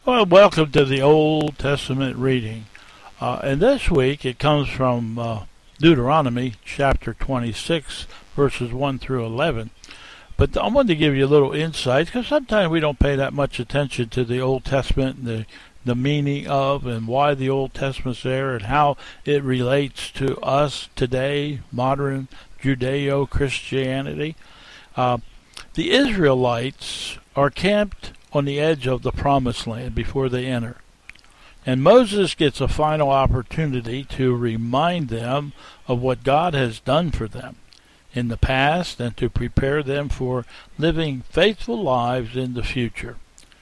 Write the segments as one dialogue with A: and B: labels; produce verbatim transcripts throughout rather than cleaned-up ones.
A: Well, welcome to the Old Testament reading. Uh, and this week it comes from uh, Deuteronomy chapter twenty-six, verses one through eleven. But I wanted to give you a little insight because sometimes we don't pay that much attention to the Old Testament and the, the meaning of and why the Old Testament's there and how it relates to us today, modern Judeo-Christianity. Uh, the Israelites are camped on the edge of the promised land before they enter. And Moses gets a final opportunity to remind them of what God has done for them in the past and to prepare them for living faithful lives in the future.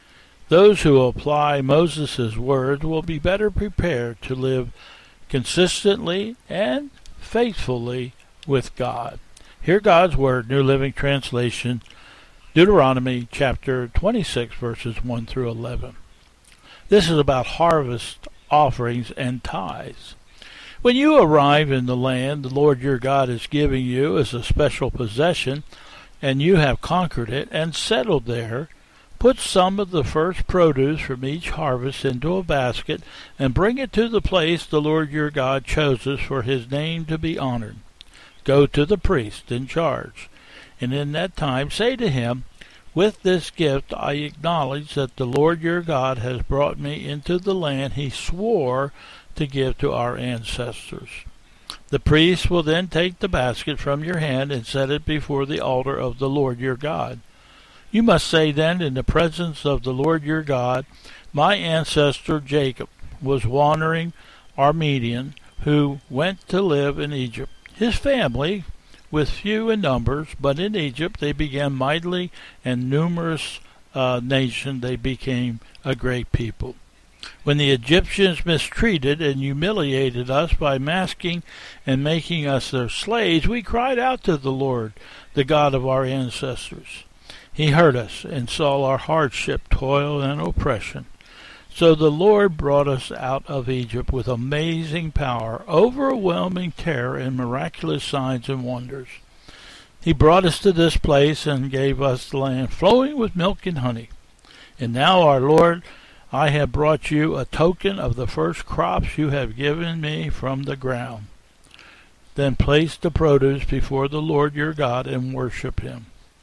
A: Those who apply Moses' words will be better prepared to live consistently and faithfully with God. Hear God's Word, New Living Translation, Deuteronomy chapter twenty-six, verses one through eleven. This is about harvest offerings and tithes. When you arrive in the land the Lord your God is giving you as a special possession, and you have conquered it and settled there, put some of the first produce from each harvest into a basket and bring it to the place the Lord your God chooses for his name to be honored. Go to the priest in charge, and in that time say to him, with this gift I acknowledge that the Lord your God has brought me into the land he swore to give to our ancestors. The priest will then take the basket from your hand and set it before the altar of the Lord your God. You must say then in the presence of the Lord your God, my ancestor Jacob was wandering Armenian, who went to live in Egypt. His family with few in numbers, but in Egypt they began mightily and numerous uh, nation. They became a great people. When the Egyptians mistreated and humiliated us by masking and making us their slaves, we cried out to the Lord, the God of our ancestors. He heard us and saw our hardship, toil, and oppression. So the Lord brought us out of Egypt with amazing power, overwhelming terror, and miraculous signs and wonders. He brought us to this place and gave us the land flowing with milk and honey. And now, our Lord, I have brought you a token of the first crops you have given me from the ground. Then place the produce before the Lord your God and worship him.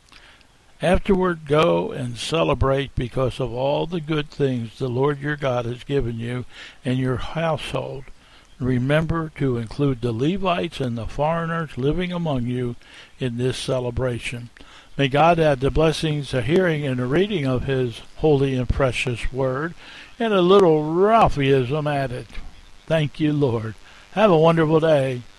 A: Afterward, go and celebrate because of all the good things the Lord your God has given you and your household. Remember to include the Levites and the foreigners living among you in this celebration. May God add the blessings of hearing and the reading of his holy and precious word, and a little Ralphieism added. Thank you, Lord. Have a wonderful day.